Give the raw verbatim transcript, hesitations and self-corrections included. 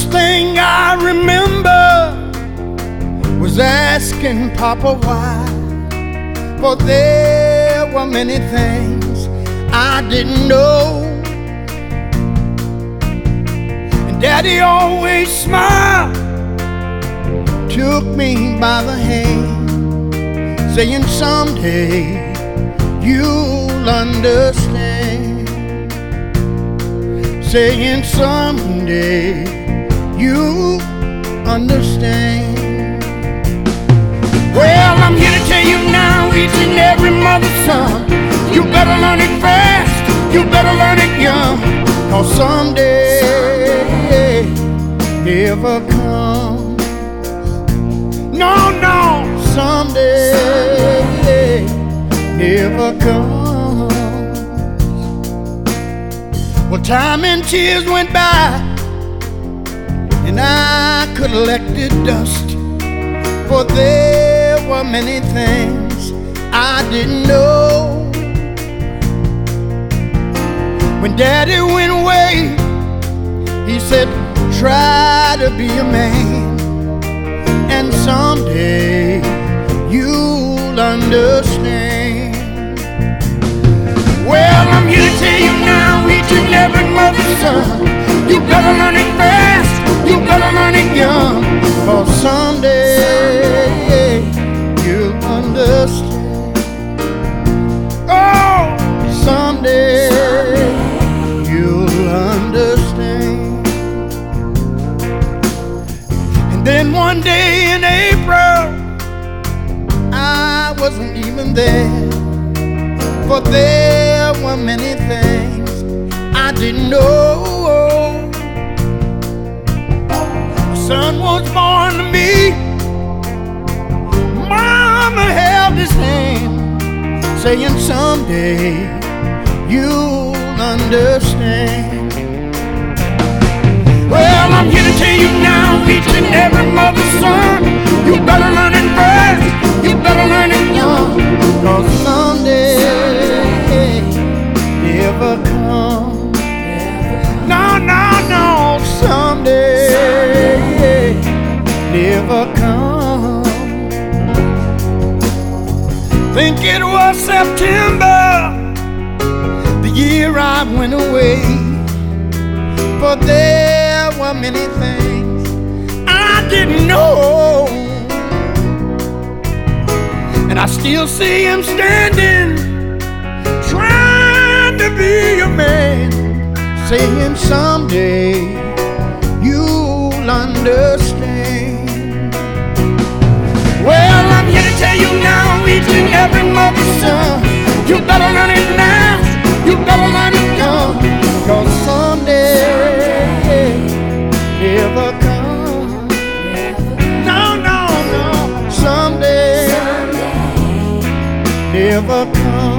first thing I remember was asking Papa why, for there were many things I didn't know. And Daddy always smiled, took me by the hand, saying someday you'll understand, saying someday you'll understand. Well, I'm here to tell you now, each and every mother's son, you better learn it fast, you better learn it young, 'cause someday never comes. No, no, someday never comes. Well, time and tears went by, and I collected dust, for there were many things I didn't know. When Daddy went away, he said, try to be a man, and someday you'll understand. Well, I'm here to tell you now, each and every mother's son, you better learn it fast, you better learn it young, 'cause someday you'll understand. Oh, someday you'll understand. And then one day in April, I wasn't even there, for there were many things I didn't know. A son was born to me, Mama held his hand, saying someday you'll understand. Well, I'm here to tell you now, each and every mother's son, you better learn it fast, you better learn it young, 'cause someday never comes. No, no, no, someday never comes. Think it was September, the year I went away, for there were many things I didn't know. And I still see him standing, trying to be a man, saying someday you'll understand. Well, I'm here to tell you now, each and every mother's son, you better learn it now, you better learn it young, 'cause someday never comes. No, no, no, someday never comes.